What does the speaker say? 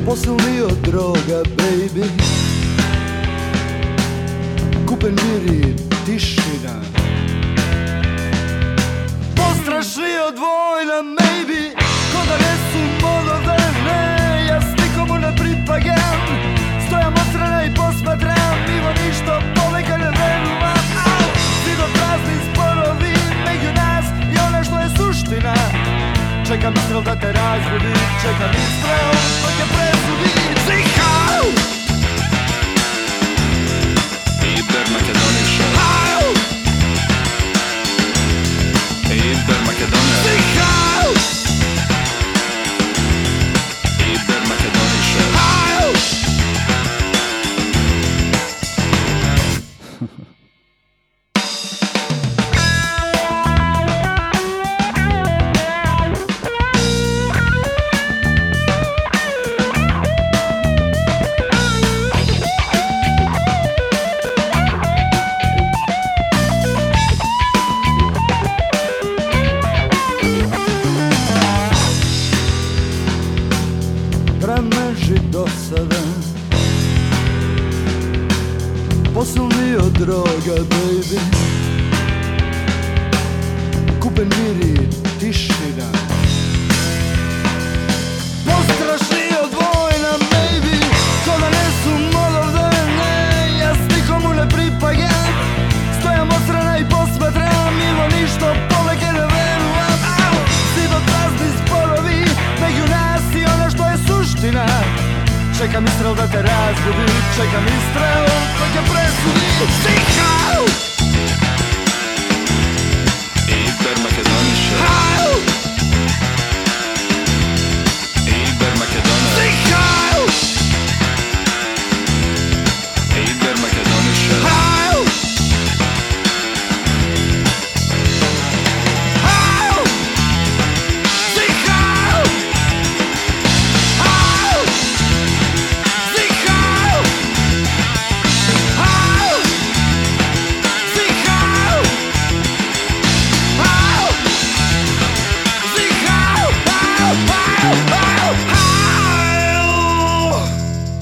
Posilnio droga, baby. Kupen mir i tišina. Postrašio dvojna, maybe. Ko da nesu modovene. Ja s nikomu ne pripagam. Stojam od strane i posmatram. Nivo ništo, poveka ne verujem. Zidoprazni sporovi među nas i ono što je suština. Čekam istrel da te razbudi. Čekam istrel da te presudi. Zihau! Iber Makedoniša. Hau! Iber Makedonija. Zihau! Iber Makedoniša. Hau! Rameži dosadan, posilnio droga, baby. Kupen mir i tišina. Postrašio dvojna, maybe. Ko da nesu modovene. Ja s nikomu ne pripagam. Stojam od strane i posmatram. Nivo ništo, poveke ne verujem. Zidoprazni sporovi među nas i ono što je suština. Čekam istrel da te razbudi. Čekam istrel da te presudi. Zihau!